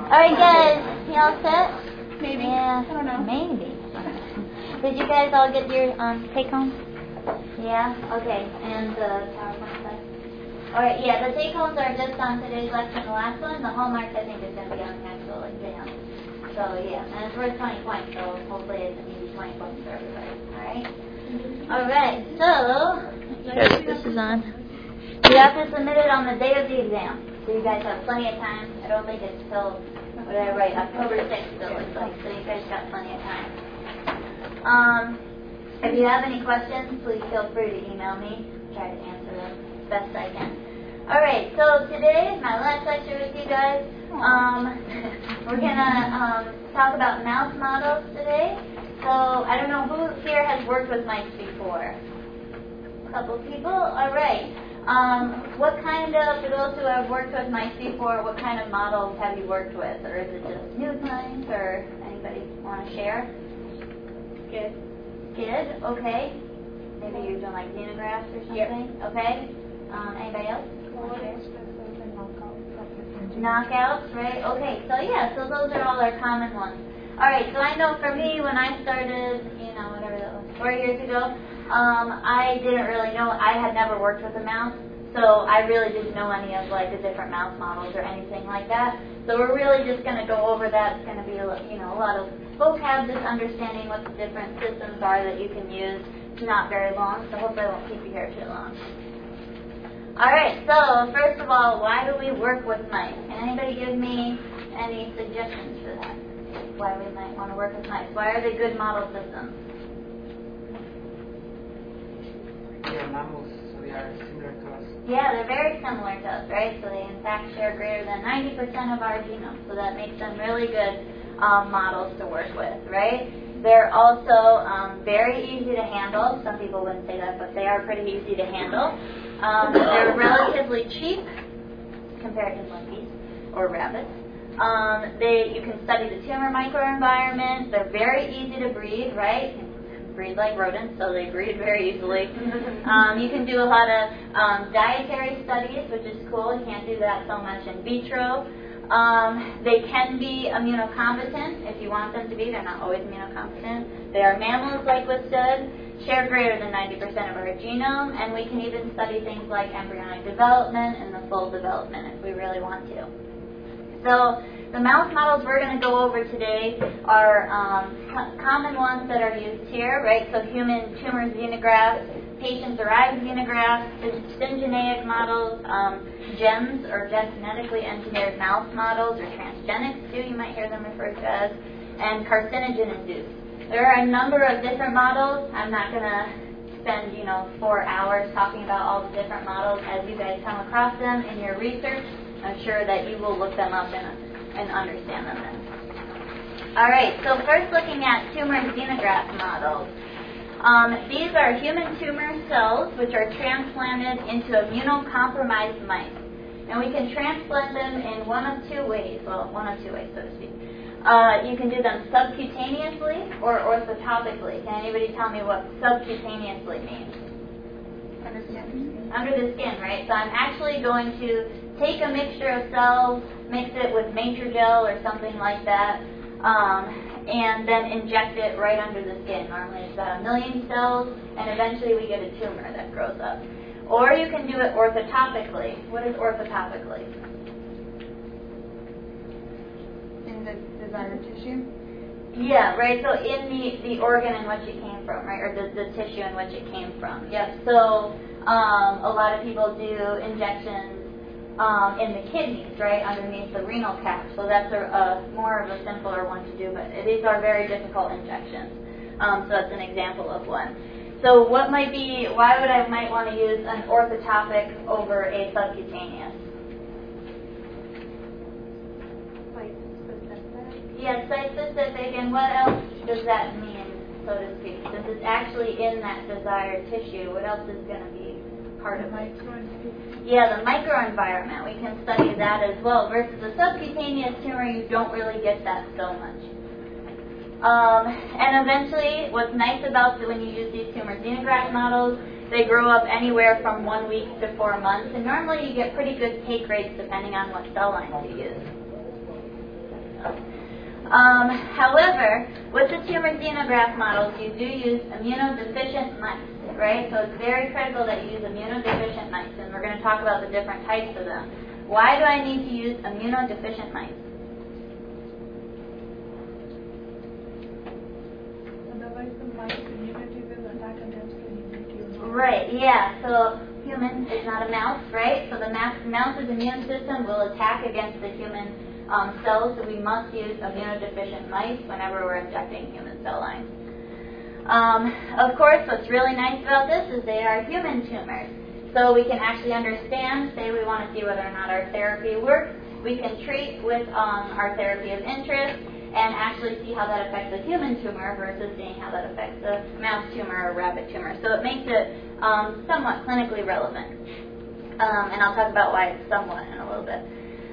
Alright guys, you all set? Maybe. Yeah, I don't know. maybe. Did you guys all get your take-homes? Yeah? Okay. And the PowerPoint stuff? Alright, yeah, the take-homes are just on today's lecture and the last one. The hallmarks, I think, is going to be on the actual exam. So, yeah, and it's worth 20 points, so hopefully it's an easy 20 points for everybody. Alright? Alright, so, this is on. You have to submit it on the day of the exam. So you guys have plenty of time. I don't think it's till, what did I write, October 6th, it looks like. So you guys got plenty of time. If you have any questions, please feel free to email me. I'll try to answer them as best I can. Alright, so today is my last lecture with you guys. We're going to talk about mouse models today. So I don't know who here has worked with mice before. A couple people? Alright. What kind of, for those who have worked with mice before, what kind of models have you worked with? Or is it just new mice? Or anybody want to share? Good. Good, okay. Maybe you're doing like xenografts or something? Yep. Okay. Anybody else? Knockouts, right? Okay, so yeah, so those are all our common ones. Alright, so I know for me, when I started, whatever that was, 4 years ago, I didn't really know, I had never worked with a mouse, so I really didn't know any of like the different mouse models or anything like that. So we're really just going to go over that. It's going to be a lot of vocab, just understanding what the different systems are that you can use. It's not very long, so hopefully I won't keep you here too long. Alright, so first of all, why do we work with mice? Can anybody give me any suggestions for that? Why we might want to work with mice? Why are they good model systems? Yeah, mammals, so they are similar to us. Yeah, they're very similar to us, right? So they in fact share greater than 90% of our genome. So that makes them really good models to work with, right? They're also very easy to handle. Some people wouldn't say that, but they are pretty easy to handle. They're relatively cheap compared to monkeys or rabbits. You can study the tumor microenvironment. They're very easy to breed, right? Breed like rodents, so they breed very easily. You can do a lot of dietary studies, which is cool. You can't do that so much in vitro. They can be immunocompetent if you want them to be. They're not always immunocompetent. They are mammals, like was said, share greater than 90% of our genome, and we can even study things like embryonic development and the full development if we really want to. So the mouse models we're going to go over today are common ones that are used here, right? So human tumor xenografts, patient-derived xenografts, syngeneic models, GEMs, or genetically engineered mouse models, or transgenics too, you might hear them referred to as, and carcinogen-induced. There are a number of different models. I'm not going to spend, 4 hours talking about all the different models. As you guys come across them in your research, I'm sure that you will look them up and understand them then. Alright, so first looking at tumor xenograft models. These are human tumor cells which are transplanted into immunocompromised mice. And we can transplant them in one of two ways, so to speak. You can do them subcutaneously or orthotopically. Can anybody tell me what subcutaneously means? Under the skin. Under the skin, right? So I'm actually going to take a mixture of cells, mix it with Matrigel or something like that, and then inject it right under the skin. Normally it's about 1 million cells, and eventually we get a tumor that grows up. Or you can do it orthotopically. What is orthotopically? In the desired tissue? Yeah, right, so in the organ in which it came from, right, or the tissue in which it came from. Yep, so a lot of people do injections in the kidneys, right, underneath the renal cap. So that's more of a simpler one to do, but these are very difficult injections. So that's an example of one. So why would I might want to use an orthotopic over a subcutaneous? Yes, site-specific, and what else does that mean, so to speak? Since it's actually in that desired tissue, what else is going to be part of it? Yeah, the microenvironment. We can study that as well. Versus the subcutaneous tumor, you don't really get that so much. And eventually, what's nice about when you use these tumor xenograft models, they grow up anywhere from 1 week to 4 months, and normally you get pretty good take rates depending on what cell lines you use. However, with the tumor xenograft models, you do use immunodeficient mice, right? So it's very critical that you use immunodeficient mice, and we're going to talk about the different types of them. Why do I need to use immunodeficient mice? Otherwise, the mice immunity will attack against the human tumor. Right, yeah. So human is not a mouse, right? So the mouse's immune system will attack against the human cells, so we must use immunodeficient mice whenever we're injecting human cell lines. Of course, what's really nice about this is they are human tumors. So we can actually understand, say we want to see whether or not our therapy works, we can treat with our therapy of interest and actually see how that affects the human tumor versus seeing how that affects the mouse tumor or rabbit tumor. So it makes it somewhat clinically relevant. And I'll talk about why it's somewhat in a little bit.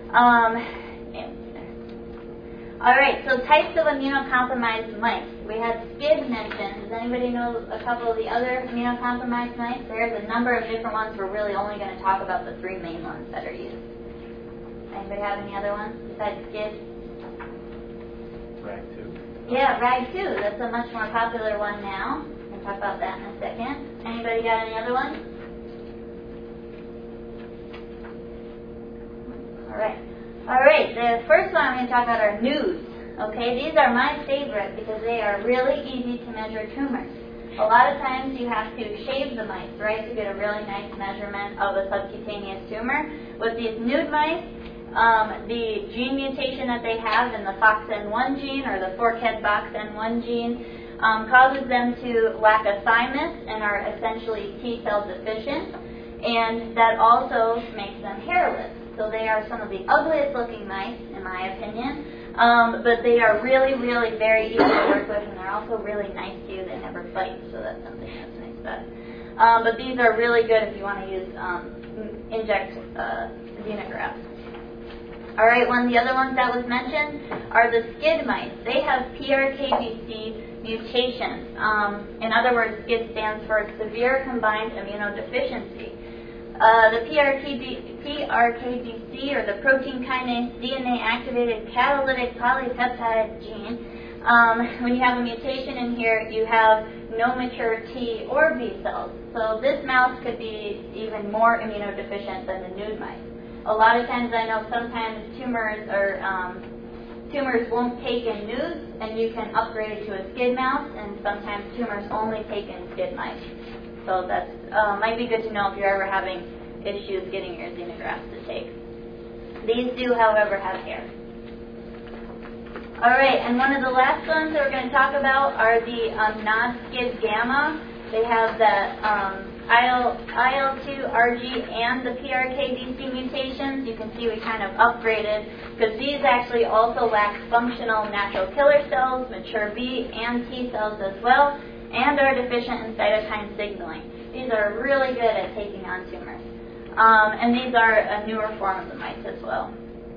All right, so types of immunocompromised mice. We had SCID mentioned. Does anybody know a couple of the other immunocompromised mice? There's a number of different ones. We're really only going to talk about the three main ones that are used. Anybody have any other ones besides SCID? RAG2. Yeah, RAG2. That's a much more popular one now. We'll talk about that in a second. Anybody got any other ones? All right, the first one I'm going to talk about are nudes. Okay, these are my favorite because they are really easy to measure tumors. A lot of times you have to shave the mice, right, to get a really nice measurement of a subcutaneous tumor. With these nude mice, the gene mutation that they have in the FOXN1 gene or the fork head FOXN1 gene causes them to lack a thymus and are essentially T cell deficient, and that also makes them hairless. So they are some of the ugliest looking mice, in my opinion, but they are really, really very easy to work with, and they're also really nice to you. They never bite, so that's something that's nice about it. But these are really good if you want to use inject xenografts. All right, one of the other ones that was mentioned are the SCID mice. They have PRKBC mutations. In other words, SCID stands for severe combined immunodeficiency. The PRKBC, or the protein kinase DNA activated catalytic polypeptide gene, when you have a mutation in here, you have no mature T or B cells. So this mouse could be even more immunodeficient than the nude mice. A lot of times I know sometimes tumors won't take in nudes, and you can upgrade to a SCID mouse, and sometimes tumors only take in SCID mice. So that's might be good to know if you're ever having issues getting your xenografts to take. These do, however, have hair. All right, and one of the last ones that we're going to talk about are the non-SCID gamma. They have the IL-2, RG, and the PRKBC mutations. You can see we kind of upgraded because these actually also lack functional natural killer cells, mature B and T cells as well, and are deficient in cytokine signaling. These are really good at taking on tumors. And these are a newer form of the mice as well.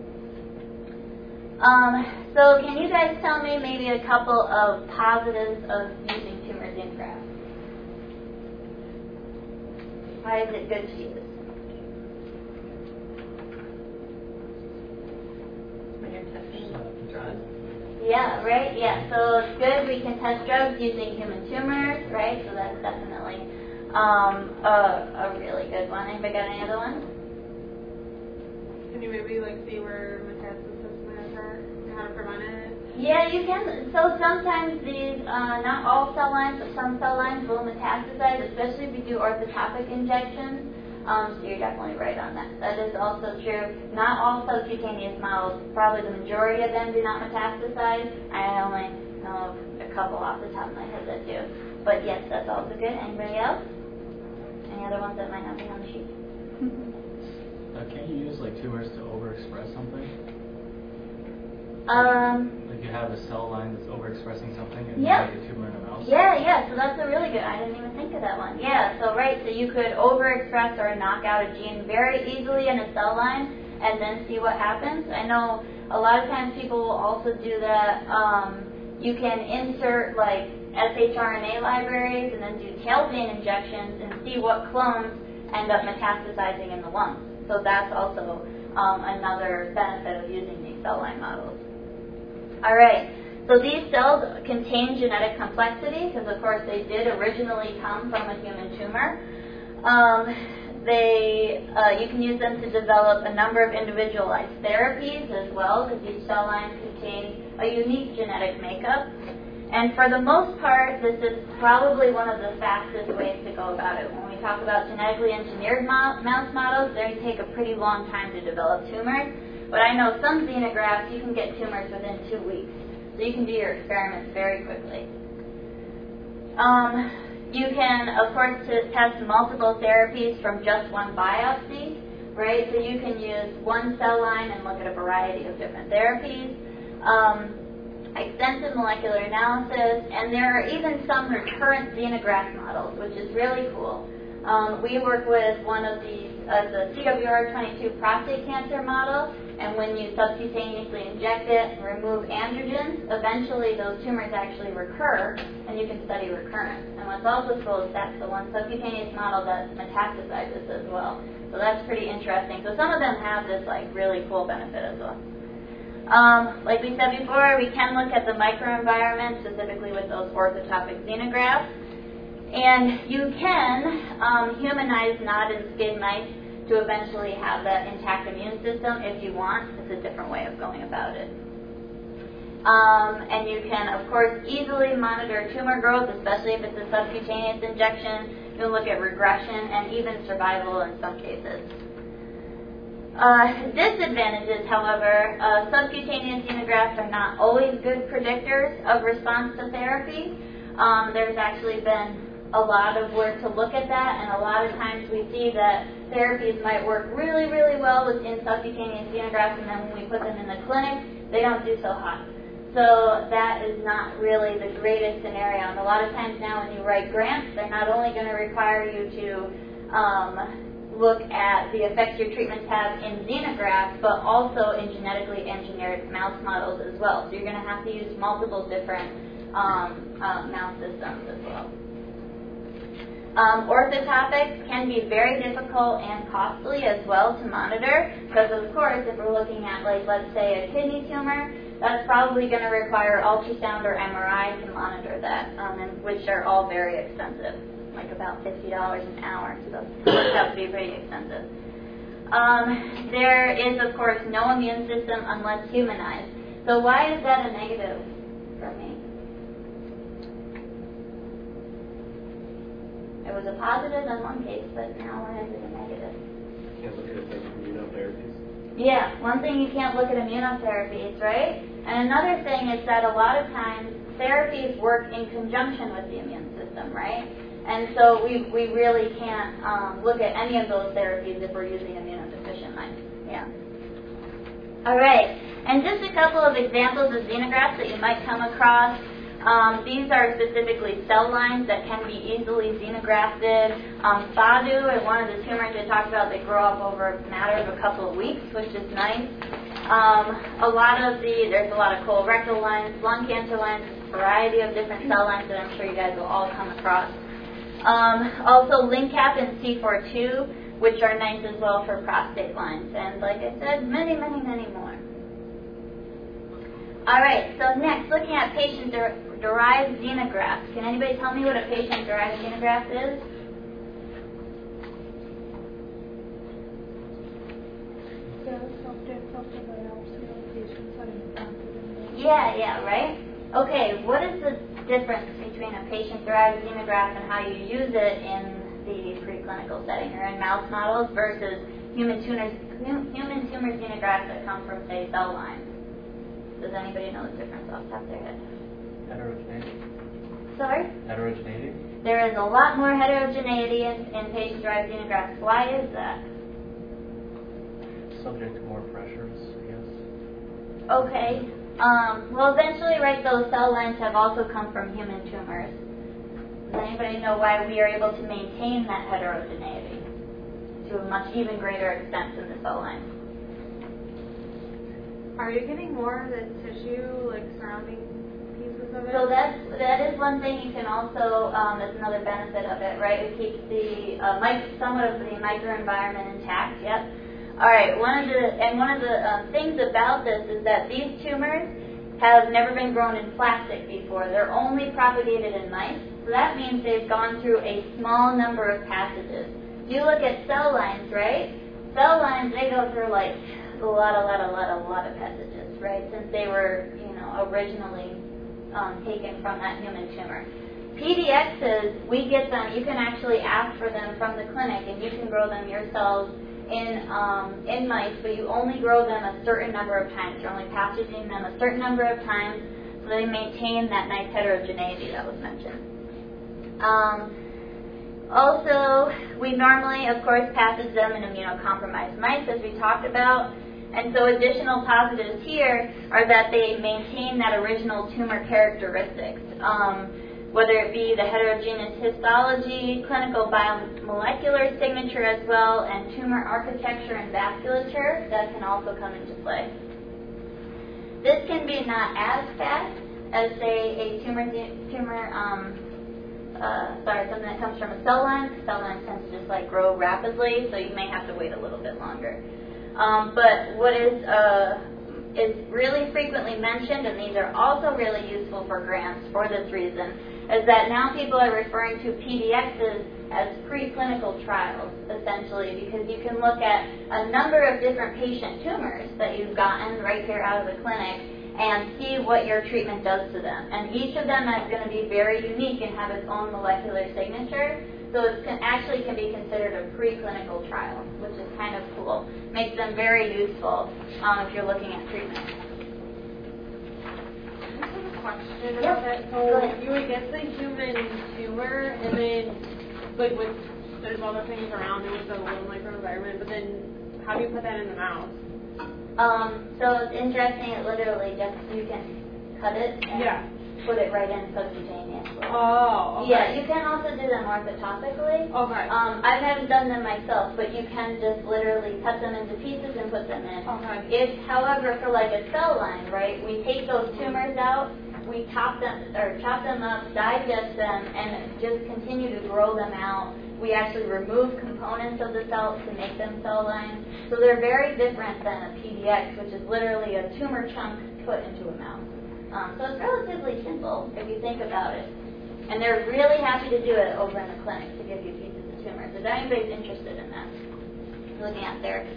So can you guys tell me maybe a couple of positives of using tumor xenografts? Why is it good to use? When you're testing drugs. Yeah, right? Yeah, so it's good. We can test drugs using human tumors, right? So that's definitely a really good one. Anybody got any other ones? Can you maybe see where metastasis might occur and how to prevent it? Yeah, you can. So sometimes these, not all cell lines, but some cell lines will metastasize, especially if you do orthotopic injections. So you're definitely right on that. That is also true. Not all subcutaneous models, probably the majority of them do not metastasize. I only know of a couple off the top of my head that do. But yes, that's also good. Anybody else? Any other ones that might not be on the sheet? Can't you use tumors to overexpress something? Like you have a cell line that's overexpressing something and you make a tumor in a mouse? Yeah, so that's a really good, I didn't even think of that one. Yeah, so you could overexpress or knock out a gene very easily in a cell line and then see what happens. I know a lot of times people will also do that. You can insert shRNA libraries and then do tailbane injections and see what clones end up metastasizing in the lungs. So that's also another benefit of using these cell line models. All right. So these cells contain genetic complexity because, of course, they did originally come from a human tumor. You can use them to develop a number of individualized therapies as well, because each cell line contains a unique genetic makeup. And for the most part, this is probably one of the fastest ways to go about it. When we talk about genetically engineered mouse models, they take a pretty long time to develop tumors. But I know some xenografts, you can get tumors within 2 weeks. So you can do your experiments very quickly. You can, of course, test multiple therapies from just one biopsy, right? So you can use one cell line and look at a variety of different therapies. Extensive molecular analysis, and there are even some recurrent xenograft models, which is really cool. We work with one of these, the CWR22 prostate cancer model, and when you subcutaneously inject it and remove androgens, eventually those tumors actually recur, and you can study recurrence. And what's also cool is that's the one subcutaneous model that metastasizes as well. So that's pretty interesting. So some of them have this really cool benefit as well. Like we said before, we can look at the microenvironment, specifically with those orthotopic xenografts. And you can humanize NOD and SCID mice to eventually have that intact immune system if you want. It's a different way of going about it. And you can, of course, easily monitor tumor growth, especially if it's a subcutaneous injection. You can look at regression and even survival in some cases. Disadvantages, however, subcutaneous xenografts are not always good predictors of response to therapy. There's actually been a lot of work to look at that, and a lot of times we see that therapies might work really, really well within subcutaneous xenografts, and then when we put them in the clinic, they don't do so hot. So that is not really the greatest scenario. And a lot of times now when you write grants, they're not only going to require you to look at the effects your treatments have in xenografts, but also in genetically engineered mouse models as well. So you're going to have to use multiple different mouse systems as well. Orthotopics can be very difficult and costly as well to monitor, because of course if we're looking at, let's say, a kidney tumor, that's probably going to require ultrasound or MRI to monitor that, and which are all very expensive, like about $50 an hour, so it works out to be pretty expensive. There is, of course, no immune system unless humanized. So why is that a negative for me? It was a positive in one case, but now why is it a negative? Can't look at immunotherapies. Yeah, one thing, you can't look at immunotherapies, right? And another thing is that a lot of times therapies work in conjunction with the immune system, right? And so we really can't look at any of those therapies if we're using immunodeficient mice. Yeah. All right, and just a couple of examples of xenografts that you might come across. These are specifically cell lines that can be easily xenografted. FADU, and one of the tumors I talked about, they grow up over a matter of a couple of weeks, which is nice. There's a lot of colorectal lines, lung cancer lines, a variety of different cell lines that I'm sure you guys will all come across. Also LINCAP and C4-2, which are nice as well for prostate lines. And like I said, many, many, many more. All right, so next, looking at patient-derived xenografts. Can anybody tell me what a patient-derived xenograft is? Yeah, right? Okay, what is the difference between a patient-derived xenograft and how you use it in the preclinical setting or in mouse models versus human tumor xenografts that come from, say, cell lines? Does anybody know the difference off the top of their head? Heterogeneity. Sorry? Heterogeneity. There is a lot more heterogeneity in patient-derived xenografts. Why is that? Subject to more pressures, I guess. Okay. Well, eventually, right, those cell lines have also come from human tumors. Does anybody know why we are able to maintain that heterogeneity to a much even greater extent than the cell lines? Are you getting more of the tissue, surrounding pieces of it? So that is one thing you can also, that's another benefit of it, right? It keeps the somewhat of the microenvironment intact, yep. All right, one of the things about this is that these tumors, have never been grown in plastic before. They're only propagated in mice, so that means they've gone through a small number of passages. If you look at cell lines, right? Cell lines, they go through like a lot of passages, right? Since they were, originally taken from that human tumor. PDXs, we get them, you can actually ask for them from the clinic, and you can grow them yourselves in mice, but you only grow them a certain number of times. You're only passaging them a certain number of times so they maintain that nice heterogeneity that was mentioned. Also, we normally, of course, passage them in immunocompromised mice, as we talked about. And so additional positives here are that they maintain that original tumor characteristics, whether it be the heterogeneous histology, clinical biomolecular signature as well, and tumor architecture and vasculature, that can also come into play. This can be not as fast as, say, a something that comes from a cell line. Cell lines tend to just grow rapidly, so you may have to wait a little bit longer. But what is really frequently mentioned, and these are also really useful for grants for this reason, is that now people are referring to PDXs as preclinical trials, essentially, because you can look at a number of different patient tumors that you've gotten right here out of the clinic and see what your treatment does to them. And each of them is going to be very unique and have its own molecular signature. So it actually can be considered a preclinical trial, which is kind of cool. Makes them very useful if you're looking at treatment. I have a question about that. So you would get the human tumor, and then, there's other things around it with the little microenvironment, but then how do you put that in the mouse? So it's interesting. It literally just, you can cut it and put it right in subcutaneously. Oh, okay. Yeah, you can also do them orthotopically. Okay. I haven't done them myself, but you can just literally cut them into pieces and put them in. Okay. If, however, for a cell line, right, we take those tumors out, we chop them up, digest them, and just continue to grow them out. We actually remove components of the cells to make them cell lines. So they're very different than a PDX, which is literally a tumor chunk put into a mouse. So it's relatively simple if you think about it. And they're really happy to do it over in the clinic to give you pieces of tumors. If anybody's interested in that, looking at therapy.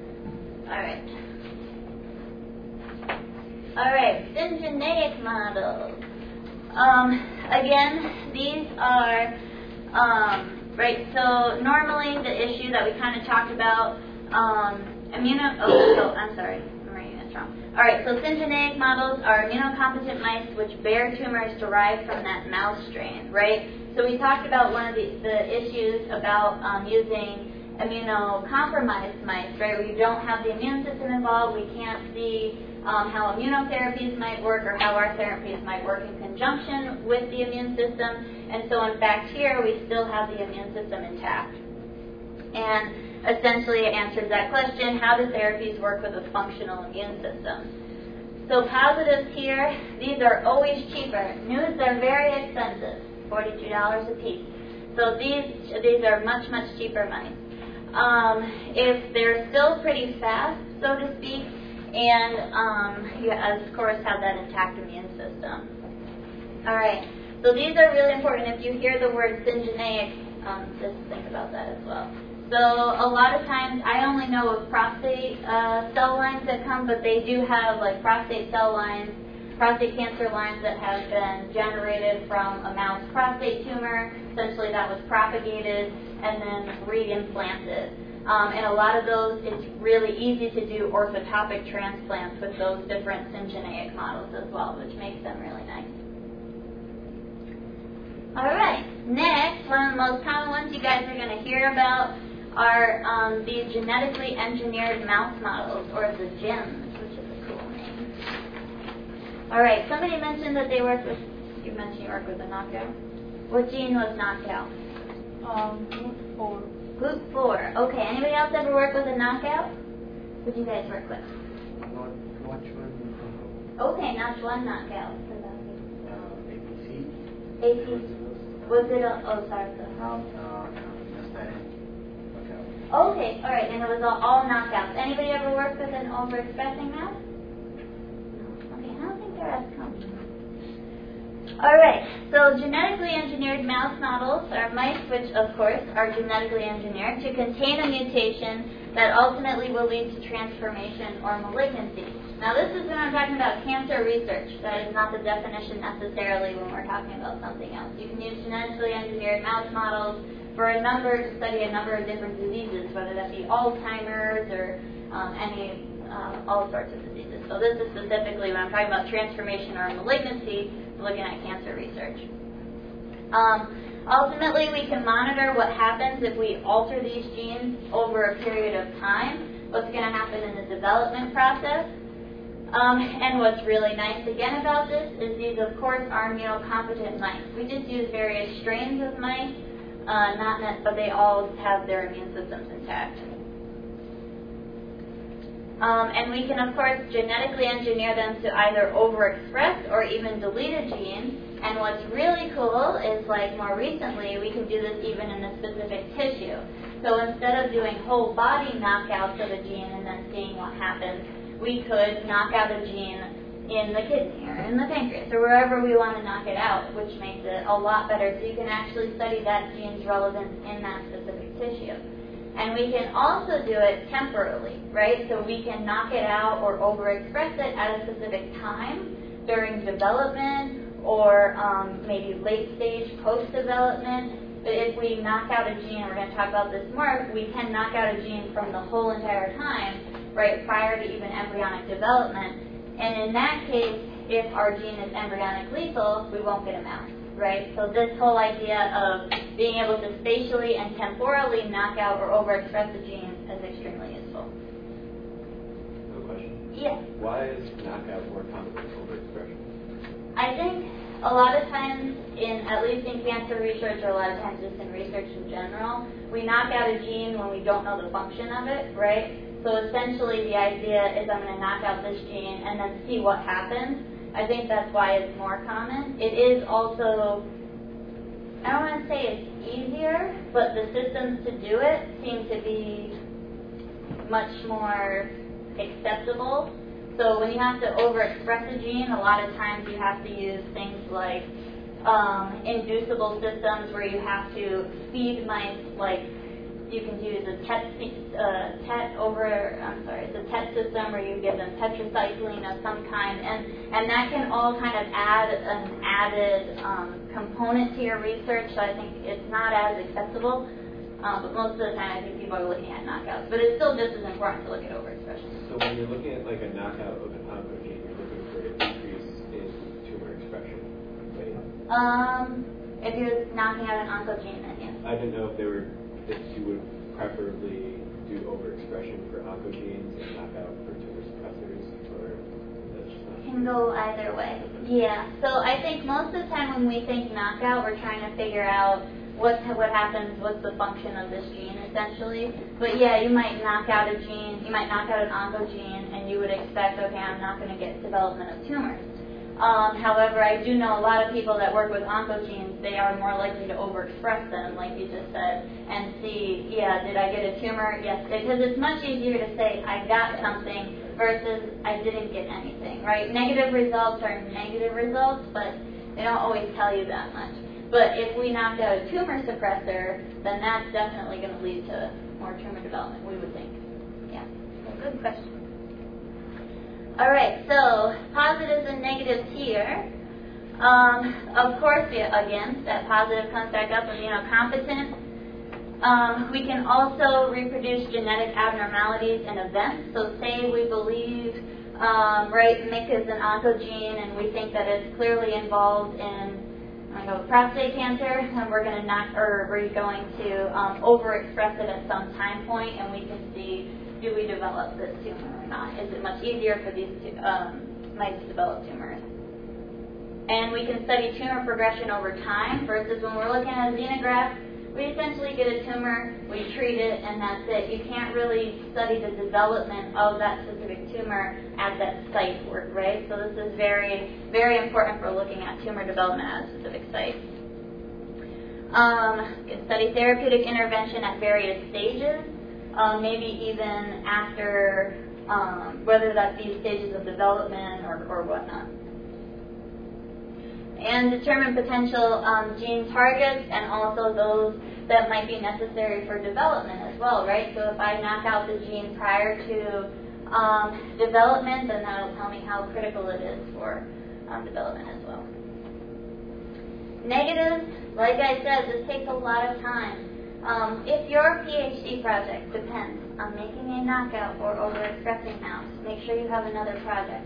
All right, syngeneic models. Again, these are, so normally the issue that we kind of talked about, All right, so syngeneic models are immunocompetent mice which bear tumors derived from that mouse strain, right? So we talked about one of the issues about using immunocompromised mice, right? We don't have the immune system involved. We can't see how immunotherapies might work or how our therapies might work in conjunction with the immune system. And so in fact here we still have the immune system intact. And essentially it answers that question, how do therapies work with a functional immune system? So positives here, these are always cheaper. News are very expensive, $42 a piece. So these are much, much cheaper mice. If they're still pretty fast, so to speak, and you, of course, have that intact immune system. All right, so these are really important. If you hear the word syngeneic, just think about that as well. So a lot of times, I only know of prostate cell lines that come, but they do have prostate cell lines, prostate cancer lines that have been generated from a mouse prostate tumor. Essentially, that was propagated and then reimplanted. And a lot of those, it's really easy to do orthotopic transplants with those different syngeneic models as well, which makes them really nice. All right, next, one of the most common ones you guys are going to hear about are these genetically engineered mouse models, or the GEMs, which is a cool name. All right, somebody mentioned that they work with, you mentioned you work with a knockout. What gene was knocked out? GLUT4. GLUT4. Okay, anybody else ever work with a knockout? Who do you guys work with? Okay, NOTCH1 knockout. APC. Was it Okay, all right, and it was all knockouts. Anybody ever worked with an overexpressing mouse? Okay, I don't think there are All right, so genetically engineered mouse models are mice which, of course, are genetically engineered to contain a mutation that ultimately will lead to transformation or malignancy. Now, this is when I'm talking about cancer research. That is not the definition necessarily when we're talking about something else. You can use genetically engineered mouse models to study a number of different diseases, whether that be Alzheimer's or all sorts of diseases. So this is specifically when I'm talking about transformation or malignancy, looking at cancer research. Ultimately, we can monitor what happens if we alter these genes over a period of time, what's going to happen in the development process. And what's really nice again about this is these, of course, are immunocompetent mice. We just use various strains of mice, but they all have their immune systems intact. And we can, of course, genetically engineer them to either overexpress or even delete a gene. And what's really cool is, like, more recently, we can do this even in a specific tissue. So instead of doing whole body knockouts of a gene and then seeing what happens, we could knock out a gene in the kidney or in the pancreas or wherever we want to knock it out, which makes it a lot better. So you can actually study that gene's relevance in that specific tissue. And we can also do it temporally, right? So we can knock it out or overexpress it at a specific time during development or maybe late stage post-development. But if we knock out a gene, and we're going to talk about this more, we can knock out a gene from the whole entire time, right, prior to even embryonic development. And in that case, if our gene is embryonic lethal, we won't get a mouse. Right? So this whole idea of being able to spatially and temporally knock out or overexpress the gene is extremely useful. No question? Yeah. Why is knockout more common than overexpression? I think a lot of times, at least in cancer research or a lot of times just in research in general, we knock out a gene when we don't know the function of it, right? So essentially the idea is I'm going to knock out this gene and then see what happens. I think that's why it's more common. It is also, I don't want to say it's easier, but the systems to do it seem to be much more acceptable. So when you have to overexpress a gene, a lot of times you have to use things like inducible systems where you have to feed mice, like you can use a TET system where you give them tetracycline of some kind, and that can all kind of add an added component to your research, so I think it's not as acceptable, but most of the time I think people are looking at knockouts, but it's still just as important to look at overexpression. So when you're looking at like a knockout of an oncogene, you're looking for a decrease in tumor expression, right? If you're knocking out an oncogene, then yes. I didn't know if you would preferably do overexpression for oncogenes and knock out for tumor suppressors, or that's just not. Can go either way. Yeah. So I think most of the time when we think knockout, we're trying to figure out what happens, what's the function of this gene essentially. But yeah, you might knock out a gene, you might knock out an oncogene, and you would expect, okay, I'm not going to get development of tumors. However, I do know a lot of people that work with oncogenes, they are more likely to overexpress them, like you just said, and see, yeah, did I get a tumor? Yes, because it's much easier to say I got something versus I didn't get anything, right? Negative results are negative results, but they don't always tell you that much. But if we knocked out a tumor suppressor, then that's definitely going to lead to more tumor development, we would think. Yeah, so good question. All right, so positives and negatives here. Of course, again, that positive comes back up, immunocompetent. We can also reproduce genetic abnormalities in events. So say we believe, MYC is an oncogene, and we think that it's clearly involved in prostate cancer, and we're going to overexpress it at some time point, and we can see, do we develop this tumor or not? Is it much easier for these mice to develop tumors? And we can study tumor progression over time versus when we're looking at a xenograft, we essentially get a tumor, we treat it, and that's it. You can't really study the development of that specific tumor at that site, right? So this is very, very important for looking at tumor development at a specific site. You can study therapeutic intervention at various stages, maybe even after, whether that be stages of development or whatnot. and determine potential gene targets and also those that might be necessary for development as well, right? So if I knock out the gene prior to development, then that'll tell me how critical it is for development as well. Negatives, like I said, this takes a lot of time. If your PhD project depends on making a knockout or overexpressing mouse, make sure you have another project.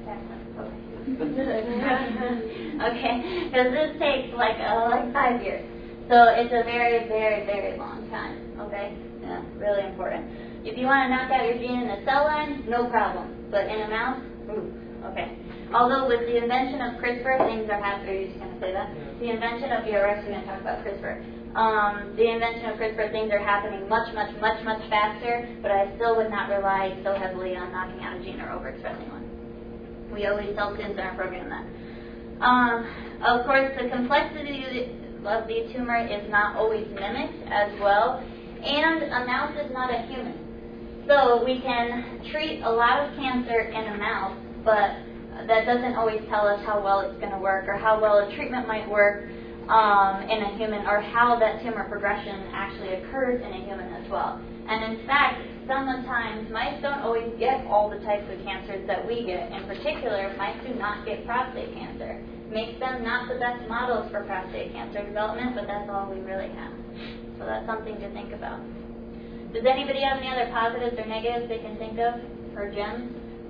Okay, because this takes like 5 years. So it's a very, very, very long time. Okay, yeah, really important. If you want to knock out your gene in a cell line, no problem. But in a mouse, okay. Although with the invention of CRISPR, things are happening. Are you just going to say that? The invention of, we're actually going to talk about CRISPR. The invention of CRISPR, things are happening much, much, much, much faster, but I still would not rely so heavily on knocking out a gene or overexpressing one. We always tell students in our program that. Of course, the complexity of the tumor is not always mimicked as well, and a mouse is not a human. So we can treat a lot of cancer in a mouse, but that doesn't always tell us how well it's going to work or how well a treatment might work in a human, or how that tumor progression actually occurs in a human as well. And in fact, sometimes mice don't always get all the types of cancers that we get. In particular, mice do not get prostate cancer. Makes them not the best models for prostate cancer development, but that's all we really have. So that's something to think about. Does anybody have any other positives or negatives they can think of for gems?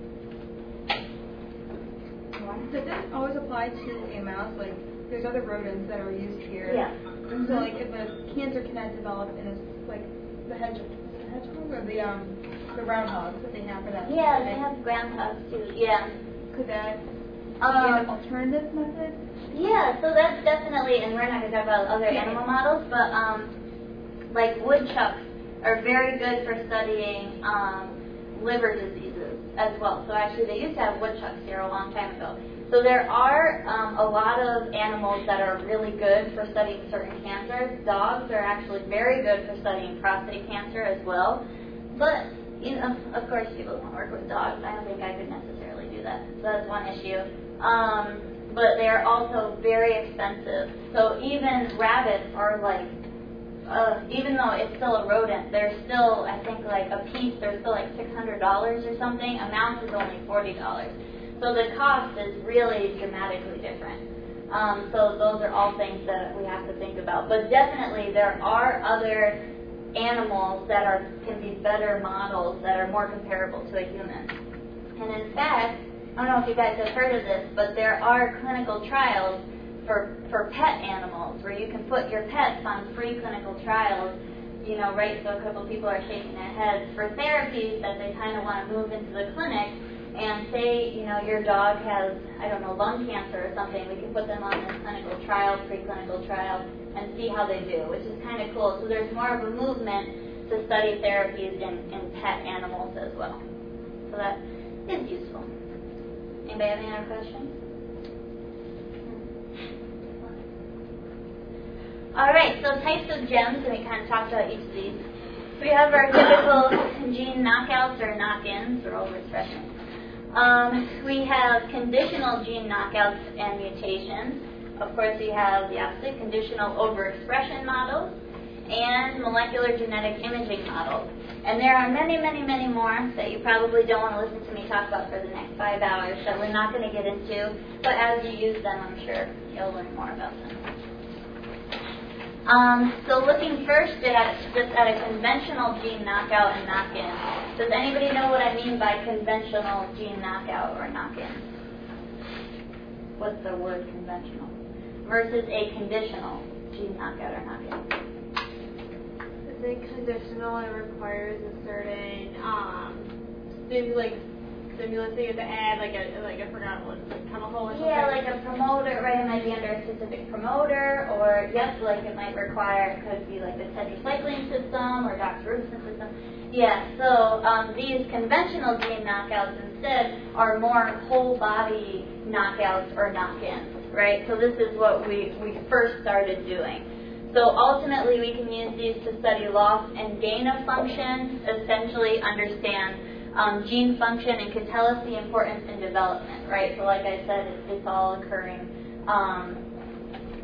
Does it always apply to a mouse? Like, there's other rodents that are used here. Yeah. And so, like, if a cancer cannot develop in a, like, the hedgehog or the groundhogs that they have for that. Yeah, they have groundhogs too. Yeah. Could that be an alternative method? Yeah, so that's definitely, and we're not going to talk about other animal models, but like woodchucks are very good for studying liver diseases as well. So actually they used to have woodchucks here a long time ago. So there are a lot of animals that are really good for studying certain cancers. Dogs are actually very good for studying prostate cancer as well. But, you know, of course people don't work with dogs. I don't think I could necessarily do that. So that's one issue. But they are also very expensive. So even rabbits are like, even though it's still a rodent, they're still, I think, like a piece, they're still like $600 or something. A mouse is only $40. So the cost is really dramatically different. So those are all things that we have to think about. But definitely there are other animals that can be better models that are more comparable to a human. And in fact, I don't know if you guys have heard of this, but there are clinical trials for pet animals where you can put your pets on free clinical trials, you know, right? So a couple people are shaking their heads for therapies that they kind of want to move into the clinic. And say, you know, your dog has, I don't know, lung cancer or something, we can put them on this clinical trial, preclinical trial, and see how they do, which is kind of cool. So there's more of a movement to study therapies in pet animals as well. So that is useful. Anybody have any other questions? All right, so types of gems, and we kind of talked about each of these. We have our typical gene knockouts or knock-ins or overexpression. We have conditional gene knockouts and mutations. Of course, we have the opposite, conditional overexpression models, and molecular genetic imaging models. And there are many, many, many more that you probably don't want to listen to me talk about for the next 5 hours that we're not going to get into, but as you use them, I'm sure you'll learn more about them. So looking first at a conventional gene knockout and knock-in. Does anybody know what I mean by conventional gene knockout or knock-in? What's the word conventional? Versus a conditional gene knockout or knock-in. Is it conditional and requires a certain stimulus that you have to add, like I forgot what chemical or something? Yeah, like a promoter, right? It might be under a specific promoter, or yes, like it might require, it could be like the tetracycline system or doxorubicin system. Yeah, so these conventional gene knockouts instead are more whole body knockouts or knock-ins, right? So this is what we first started doing. So ultimately we can use these to study loss and gain of function, essentially understand gene function, and can tell us the importance in development, right? So like I said, it's all occurring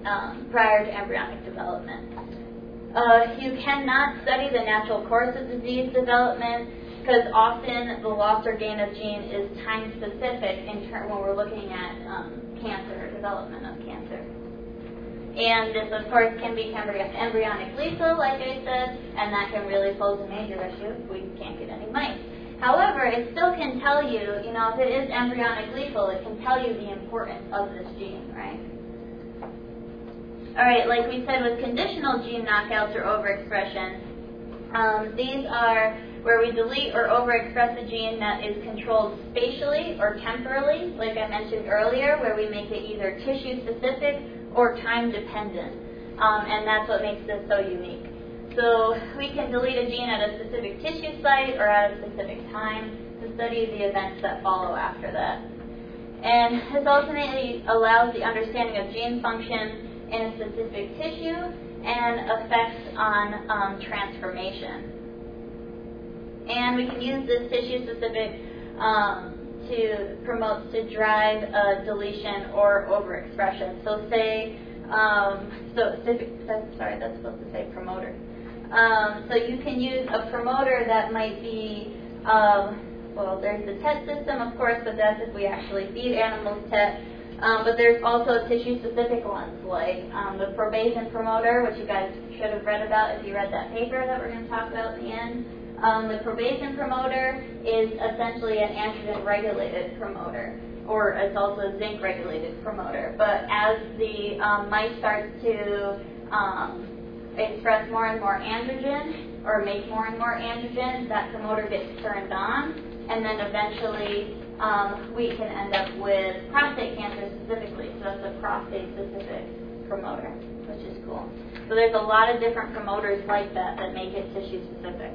prior to embryonic development. You cannot study the natural course of disease development because often the loss or gain of gene is time specific when we're looking at cancer or development of cancer. And this, of course, can be embryonic lethal, like I said, and that can really pose a major issue if we can't get any mice. However, it still can tell you, if it is embryonic lethal, it can tell you the importance of this gene, right? All right, like we said with conditional gene knockouts or overexpression, these are where we delete or overexpress a gene that is controlled spatially or temporally, like I mentioned earlier, where we make it either tissue-specific or time-dependent, and that's what makes this so unique. So we can delete a gene at a specific tissue site or at a specific time to study the events that follow after that. And this ultimately allows the understanding of gene function in a specific tissue and effects on transformation. And we can use this tissue-specific to drive a deletion or overexpression. So say, that's supposed to say promoter. So you can use a promoter that might be, there's the TET system, of course, but that's if we actually feed animals TET. But there's also tissue-specific ones, like the probation promoter, which you guys should have read about if you read that paper that we're going to talk about in the end. The probation promoter is essentially an androgen-regulated promoter, or it's also a zinc-regulated promoter. But as the mice starts to express more and more androgen, or make more and more androgen, that promoter gets turned on, and then eventually we can end up with prostate cancer specifically. So that's a prostate-specific promoter, which is cool. So there's a lot of different promoters like that make it tissue-specific.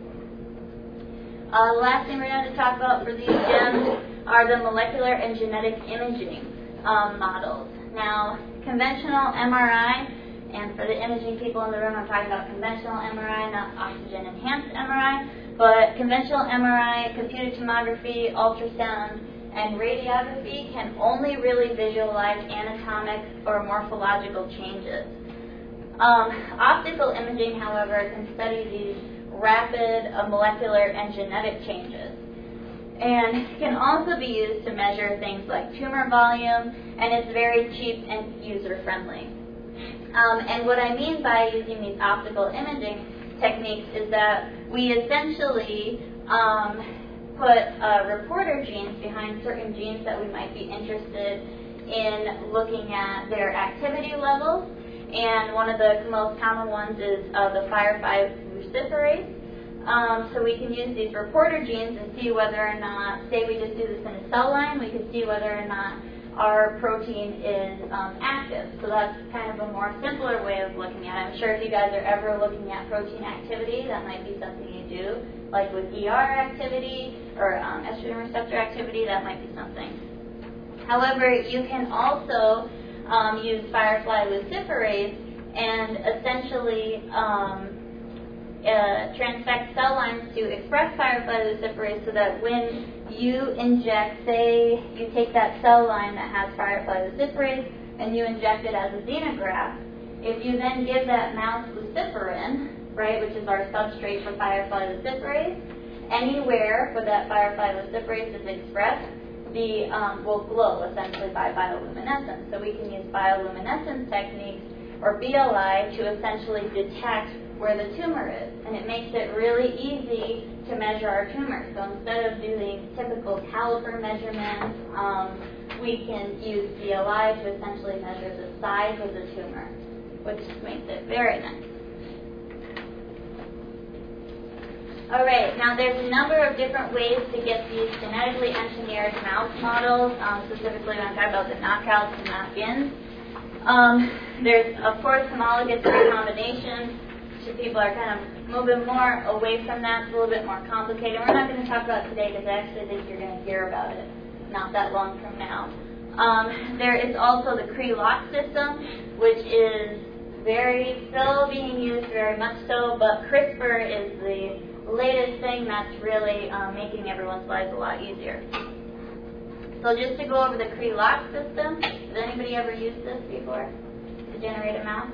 The last thing we're going to talk about for these gems are the molecular and genetic imaging models. Now, conventional MRI, and for the imaging people in the room, I'm talking about conventional MRI, not oxygen-enhanced MRI, but conventional MRI, computed tomography, ultrasound, and radiography can only really visualize anatomic or morphological changes. Optical imaging, however, can study these rapid molecular and genetic changes. And it can also be used to measure things like tumor volume, and it's very cheap and user-friendly. And what I mean by using these optical imaging techniques is that we essentially put reporter genes behind certain genes that we might be interested in looking at their activity levels. And one of the most common ones is the firefly luciferase. So we can use these reporter genes and see whether or not, say we just do this in a cell line, we can see whether or not our protein is active. So that's kind of a more simpler way of looking at it. I'm sure if you guys are ever looking at protein activity, that might be something you do, like with ER activity or estrogen receptor activity, that might be something. However, you can also use firefly luciferase and essentially transfect cell lines to express firefly luciferase so that when you inject, say you take that cell line that has firefly luciferase and you inject it as a xenograft, if you then give that mouse luciferin, right, which is our substrate for firefly luciferase, anywhere where that firefly luciferase is expressed, the will glow essentially by bioluminescence. So we can use bioluminescence techniques or BLI to essentially detect where the tumor is, and it makes it really easy to measure our tumor. So instead of doing typical caliper measurements, we can use BLI to essentially measure the size of the tumor, which makes it very nice. All right, now there's a number of different ways to get these genetically engineered mouse models, specifically when I'm talking about the knockouts and knock-ins. There's, of course, homologous recombination. People are kind of moving more away from that. It's a little bit more complicated. We're not going to talk about it today because I actually think you're going to hear about it not that long from now. There is also the Cre-Lox system, which is still being used very much so, but CRISPR is the latest thing that's really making everyone's lives a lot easier. So just to go over the Cre-Lox system, has anybody ever used this before? to generate a mouse?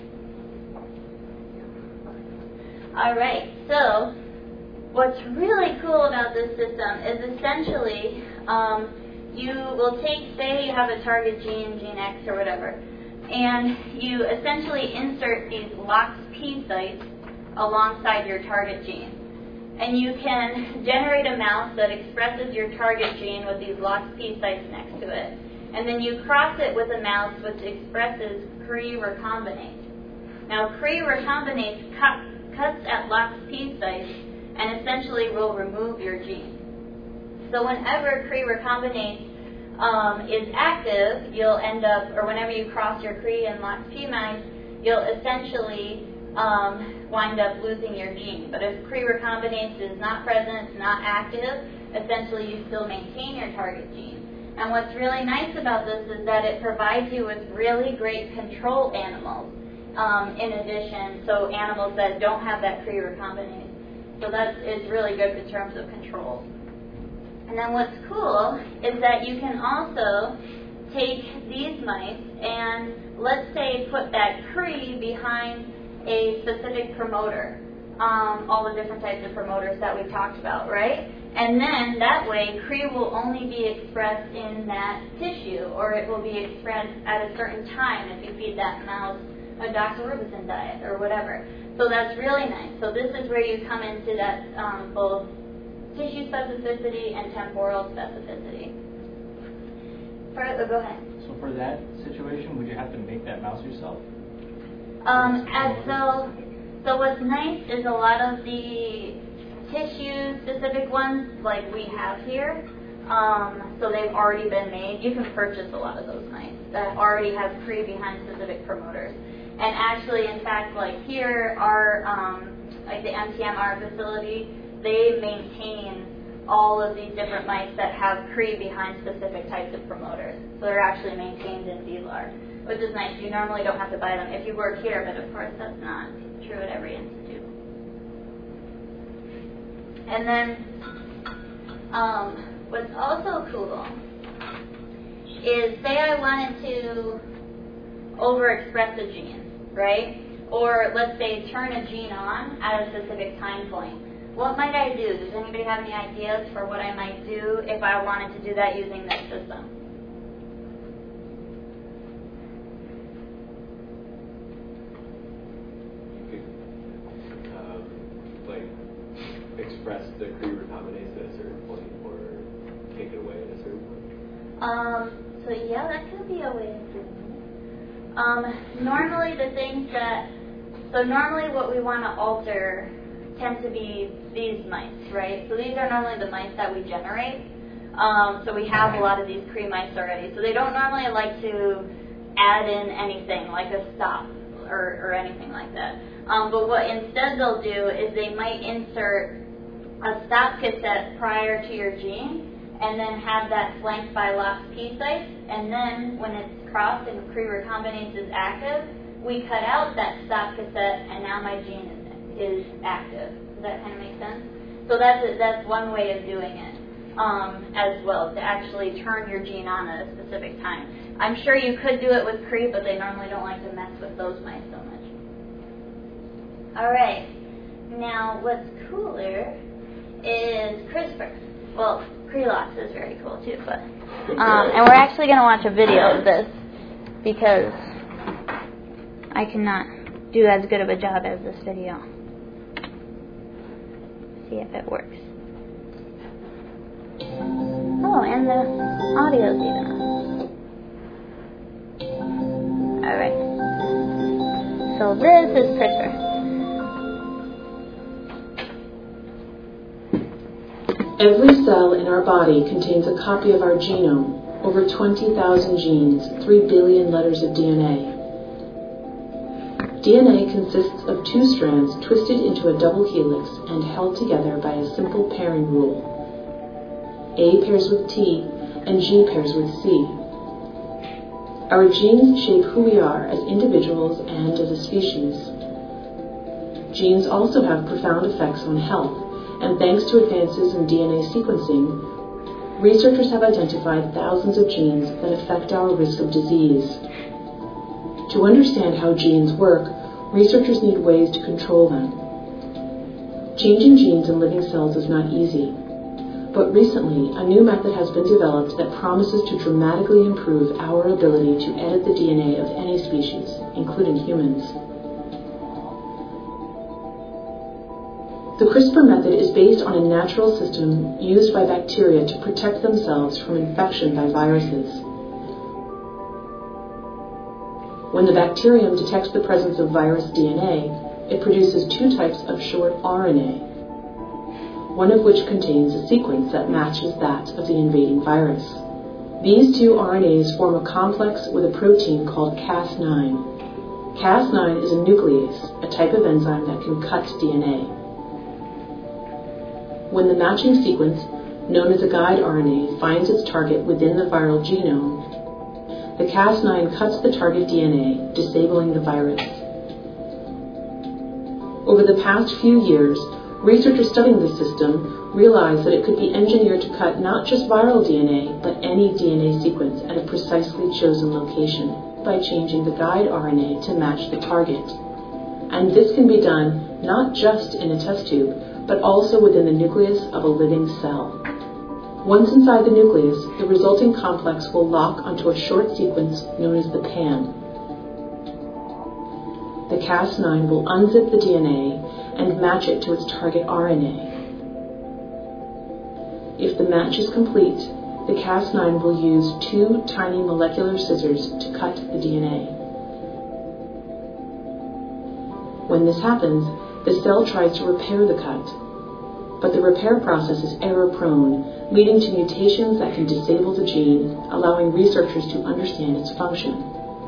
Alright, so what's really cool about this system is essentially you will take, say you have a target gene, gene X or whatever, and you essentially insert these LOXP sites alongside your target gene. And you can generate a mouse that expresses your target gene with these LOXP sites next to it. And then you cross it with a mouse which expresses Cre recombinase. Now, Cre recombinase cuts at LOXP sites and essentially will remove your gene. So whenever Cre recombinase is active, you'll end up, or whenever you cross your Cre and LOXP mice, you'll essentially wind up losing your gene. But if Cre recombinase is not present, not active, essentially you still maintain your target gene. And what's really nice about this is that it provides you with really great control animals in addition, so animals that don't have that Cre recombinase. So that is really good in terms of control. And then what's cool is that you can also take these mice and, let's say, put that Cre behind a specific promoter, all the different types of promoters that we talked about, right? And then that way, Cre will only be expressed in that tissue, or it will be expressed at a certain time if you feed that mouse a doxorubicin diet or whatever. So that's really nice. So this is where you come into that both tissue specificity and temporal specificity. Go ahead. So for that situation, would you have to make that mouse yourself? So what's nice is a lot of the tissue-specific ones, like we have here, so they've already been made. You can purchase a lot of those mice that already have Cre behind specific promoters. And actually, in fact, like here, our like the MTMR facility, they maintain all of these different mice that have Cre behind specific types of promoters. So they're actually maintained in DLAR, which is nice. You normally don't have to buy them if you work here, but of course that's not true at every institute. And then what's also cool is, say I wanted to overexpress a gene, right? Or let's say turn a gene on at a specific time point. What might I do? Does anybody have any ideas for what I might do if I wanted to do that using this system? Express the Cre recombinase at a certain point, or take it away at a certain point? So yeah, that could be a way of doing it. Normally the things that, so normally what we want to alter tend to be these mice, right? So these are normally the mice that we generate. So we have a lot of these Cre mice already. So they don't normally like to add in anything like a stop or anything like that. But what instead they'll do is they might insert a stop cassette prior to your gene and then have that flanked by LOXP sites, and then when it's crossed and Cre recombinase is active, we cut out that stop cassette and now my gene is active. Does that kind of make sense? So that's one way of doing it as well, to actually turn your gene on at a specific time. I'm sure you could do it with Cre, but they normally don't like to mess with those mice so much. Alright, now what's cooler is CRISPR. Well, Crelox is very cool too, but and we're actually going to watch a video of this because I cannot do as good of a job as this video. See if it works. Oh, and the audio's even on. Alright. So this is CRISPR. Every cell in our body contains a copy of our genome, over 20,000 genes, 3 billion letters of DNA. DNA consists of 2 strands twisted into a double helix and held together by a simple pairing rule. A pairs with T and G pairs with C. Our genes shape who we are as individuals and as a species. Genes also have profound effects on health, and thanks to advances in DNA sequencing, researchers have identified thousands of genes that affect our risk of disease. To understand how genes work, researchers need ways to control them. Changing genes in living cells is not easy, but recently a new method has been developed that promises to dramatically improve our ability to edit the DNA of any species, including humans. The CRISPR method is based on a natural system used by bacteria to protect themselves from infection by viruses. When the bacterium detects the presence of virus DNA, it produces two types of short RNA, one of which contains a sequence that matches that of the invading virus. These two RNAs form a complex with a protein called Cas9. Cas9 is a nuclease, a type of enzyme that can cut DNA. When the matching sequence, known as a guide RNA, finds its target within the viral genome, the Cas9 cuts the target DNA, disabling the virus. Over the past few years, researchers studying this system realized that it could be engineered to cut not just viral DNA, but any DNA sequence at a precisely chosen location by changing the guide RNA to match the target. And this can be done not just in a test tube, but also within the nucleus of a living cell. Once inside the nucleus, the resulting complex will lock onto a short sequence known as the PAM. The Cas9 will unzip the DNA and match it to its target RNA. If the match is complete, the Cas9 will use two tiny molecular scissors to cut the DNA. When this happens, the cell tries to repair the cut, but the repair process is error-prone, leading to mutations that can disable the gene, allowing researchers to understand its function.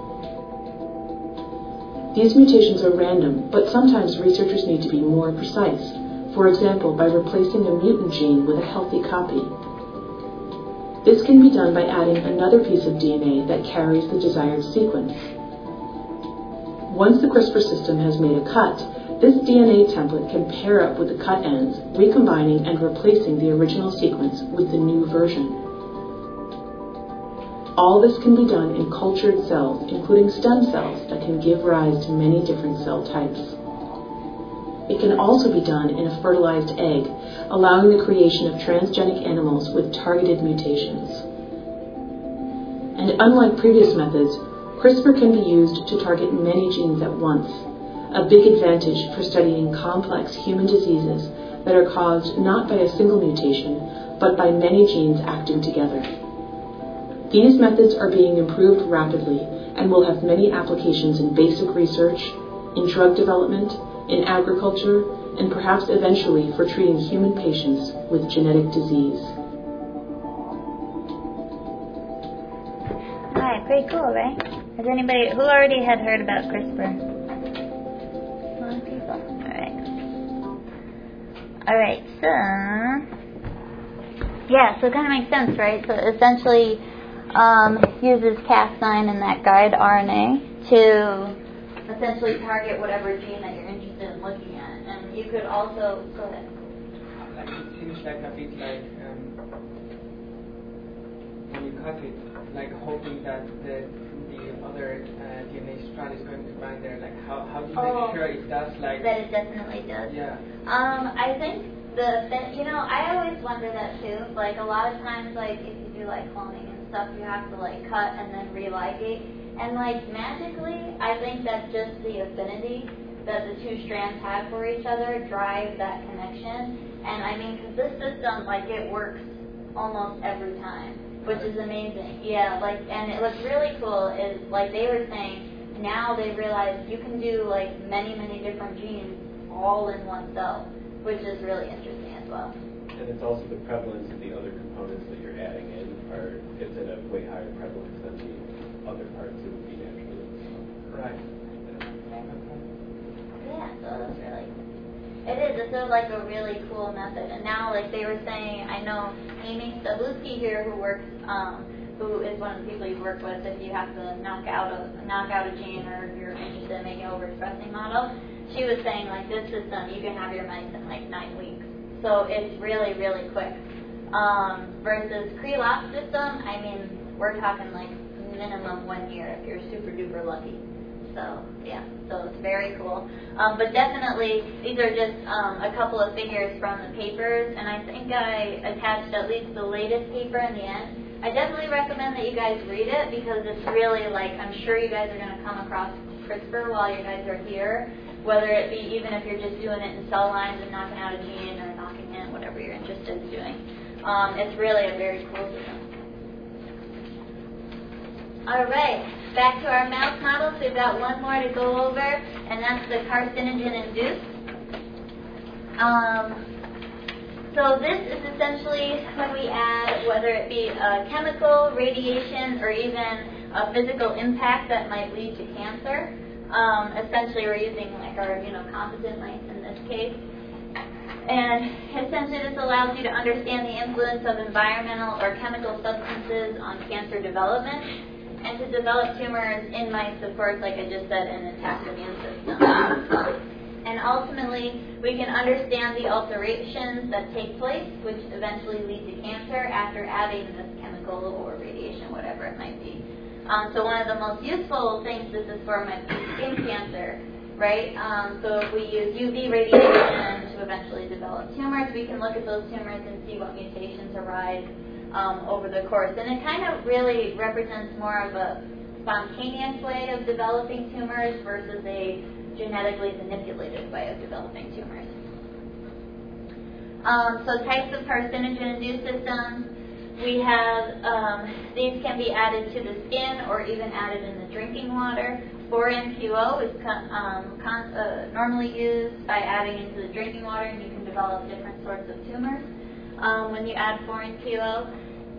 These mutations are random, but sometimes researchers need to be more precise, for example, by replacing a mutant gene with a healthy copy. This can be done by adding another piece of DNA that carries the desired sequence. Once the CRISPR system has made a cut, this DNA template can pair up with the cut ends, recombining and replacing the original sequence with the new version. All this can be done in cultured cells, including stem cells that can give rise to many different cell types. It can also be done in a fertilized egg, allowing the creation of transgenic animals with targeted mutations. And unlike previous methods, CRISPR can be used to target many genes at once, a big advantage for studying complex human diseases that are caused not by a single mutation, but by many genes acting together. These methods are being improved rapidly and will have many applications in basic research, in drug development, in agriculture, and perhaps eventually for treating human patients with genetic disease. Alright, pretty cool, right? Has anybody who already had heard about CRISPR? A lot of people. Alright, so it kind of makes sense, right? So essentially uses Cas9 and that guide RNA to essentially target whatever gene that you're interested in looking at. And you could also, go ahead. Like it seems like a bit like when you cut it, like hoping that the other DNA strand is going to bind there. Like how do you make sure it does like that? It definitely does. Yeah. I think I always wonder that too. Like a lot of times, like if you do like cloning and stuff, you have to like cut and then religate. And like magically, I think that just the affinity that the two strands have for each other drive that connection. And I mean, because this system, like it works almost every time, which is amazing. Yeah, like, and what's really cool is like they were saying, now they realize you can do like many different genes all in one cell, which is really interesting as well. And it's also the prevalence of the other components that you're adding in it's at a way higher prevalence than the other parts it would be naturally. Right. Yeah, so that's really, it is. It's sort of like a really cool method. And now, like they were saying, I know Amy Stabuski here, who works, who is one of the people you work with. If you have to knock out a gene, or if you're interested in making an overexpressing model, she was saying like this system, you can have your mice in like 9 weeks. So it's really quick. Versus Krelop's system, I mean, we're talking like minimum 1 year if you're super duper lucky. So yeah, so it's very cool. But definitely, these are just a couple of figures from the papers, and I think I attached at least the latest paper in the end. I definitely recommend that you guys read it because it's really like, I'm sure you guys are going to come across CRISPR while you guys are here, whether it be even if you're just doing it in cell lines and knocking out a gene or knocking in whatever you're interested in doing. It's really a very cool system. All right, back to our mouse model. So we've got one more to go over, and that's the carcinogen-induced. So this is essentially when we add, whether it be a chemical, radiation, or even a physical impact that might lead to cancer. Essentially, we're using like our composite mice in this case. And essentially this allows you to understand the influence of environmental or chemical substances on cancer development and to develop tumors in mice, of course, like I just said, in intact immune system. And ultimately, we can understand the alterations that take place, which eventually lead to cancer after adding this chemical or radiation, whatever it might be. So one of the most useful things this is for might be skin cancer, right? So if we use UV radiation to eventually develop tumors, we can look at those tumors and see what mutations arise over the course. And it kind of really represents more of a spontaneous way of developing tumors versus a genetically manipulated way of developing tumors. So types of carcinogen-induced systems. We have, these can be added to the skin or even added in the drinking water. 4-MQO is normally used by adding into the drinking water, and you can develop different sorts of tumors when you add 4-MQO.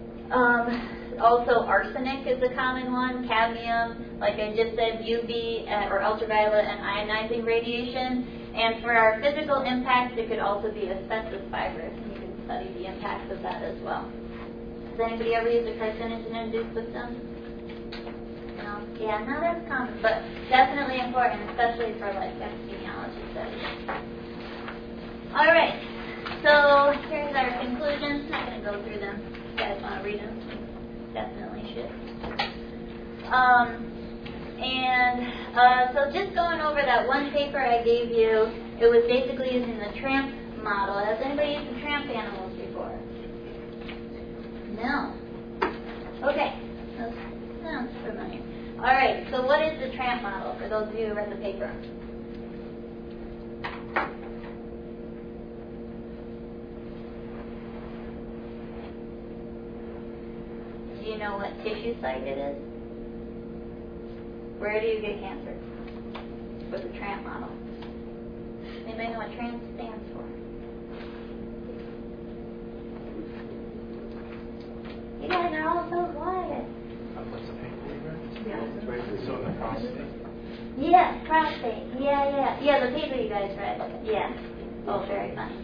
Also, arsenic is a common one, cadmium, like I just said, UV or ultraviolet and ionizing radiation. And for our physical impacts, it could also be asbestos fibers, and you can study the impacts of that as well. Has anybody ever used a carcinogen-induced system? No? Yeah, no, that's common, but definitely important, especially for like epidemiology studies. All right, so here's our conclusions. I'm not going to go through them. If you guys want to read them, definitely should. So just going over that one paper I gave you, it was basically using the TRAMP model. Has anybody used the TRAMP animals before? No. Okay. That sounds familiar. All right. So what is the TRAMP model for those of you who read the paper? Do you know what tissue site it is? Where do you get cancer? With the TRAMP model. Anybody know what TRAMP stands for? You guys are all so quiet. What's the paper? Yeah. So the prostate. Yeah, prostate. Yeah, the paper you guys read. Yeah. Oh, very funny.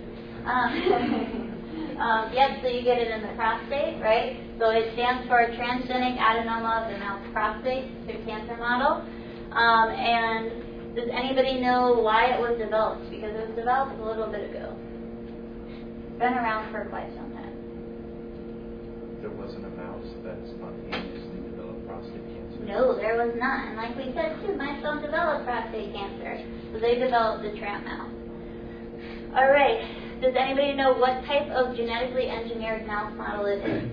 Yep, so you get it in the prostate, right? So it stands for transgenic adenoma of the mouse prostate, the cancer model. And does anybody know why it was developed? Because it was developed a little bit ago. Been around for quite some time. There wasn't a mouse that spontaneously developed prostate cancer? No, there was not. And like we said, too, mice don't develop prostate cancer. So they developed the TRAMP mouse. All right. Does anybody know what type of genetically engineered mouse model it is?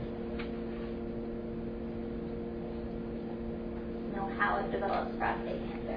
Know how it develops prostate cancer?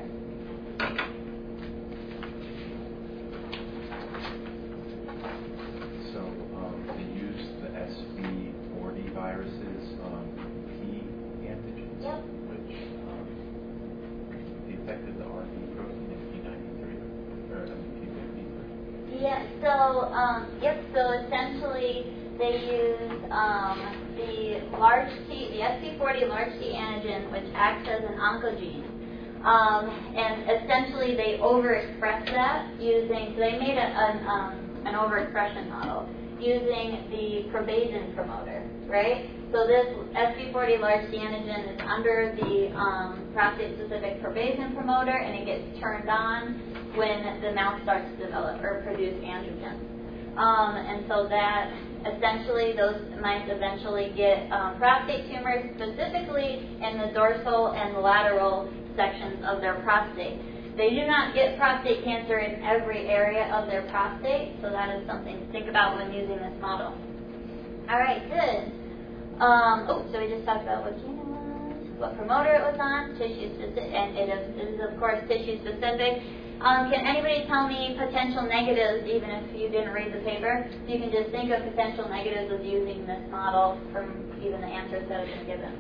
So they used the SV40 viruses P antigens, Yep. which affected the RB protein in P93 or P53. Yeah. So essentially they use the large T, the SV40 large T antigen, which acts as an oncogene. And essentially they overexpress that using, so they made an overexpression model using the probazin promoter, right? So this SV40 large T antigen is under the prostate-specific probazin promoter, and it gets turned on when the mouse starts to develop or produce androgen. And so that essentially those mice eventually get prostate tumors, specifically in the dorsal and the lateral sections of their prostate. They do not get prostate cancer in every area of their prostate, so that is something to think about when using this model. All right, good. So we just talked about what gene it was, what promoter it was on, tissue specific, and it is of course tissue specific. Can anybody tell me potential negatives, even if you didn't read the paper? You can just think of potential negatives of using this model from even the answers that have been given.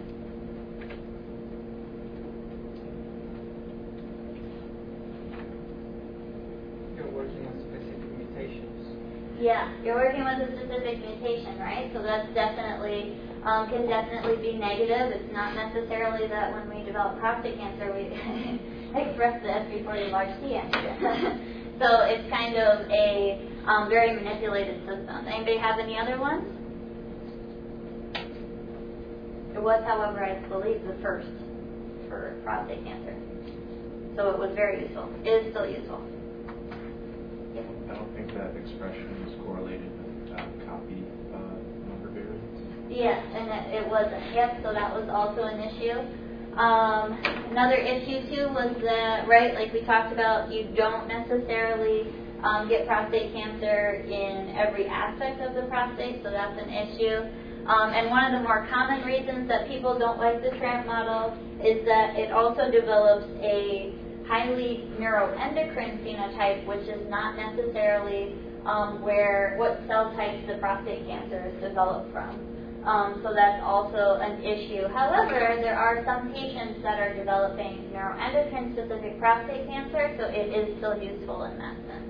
You're working on specific mutations. Yeah, you're working with a specific mutation, right? So that's definitely, can definitely be negative. It's not necessarily that when we develop prostate cancer, we express the SV40 large T antigen. So it's kind of a very manipulated system. Anybody have any other ones? It was, however, I believe the first for prostate cancer. So it was very useful. It is still useful. I don't think that expression is correlated with copy number variants. Yes, and it wasn't. Yep, so that was also an issue. Another issue too was that, right, like we talked about, you don't necessarily get prostate cancer in every aspect of the prostate, so that's an issue. And one of the more common reasons that people don't like the TRAMP model is that it also develops a highly neuroendocrine phenotype, which is not necessarily what cell types the prostate cancer is developed from. So that's also an issue. However, there are some patients that are developing neuroendocrine-specific prostate cancer, so it is still useful in that sense.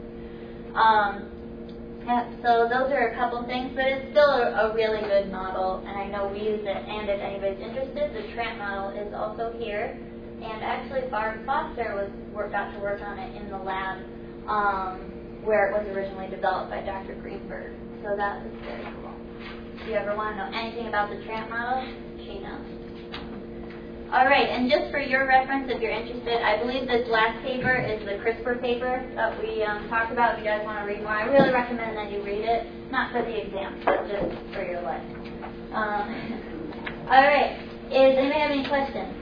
So those are a couple things, but it's still a really good model, and I know we use it, and if anybody's interested, the TRAMP model is also here. And actually, Barb Foster got to work on it in the lab where it was originally developed by Dr. Greenberg. So that was very cool. If you ever want to know anything about the TRAMP model, she knows. All right, and just for your reference, if you're interested, I believe this last paper is the CRISPR paper that we talked about. If you guys want to read more, I really recommend that you read it, not for the exam, but just for your life. All right, does anybody have any questions?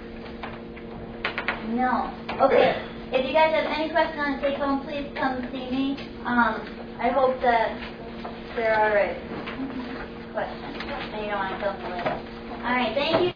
No. Okay. If you guys have any questions on the take home, please come see me. I hope that they're all right. Questions. And you don't want to tell me later. All right. Thank you.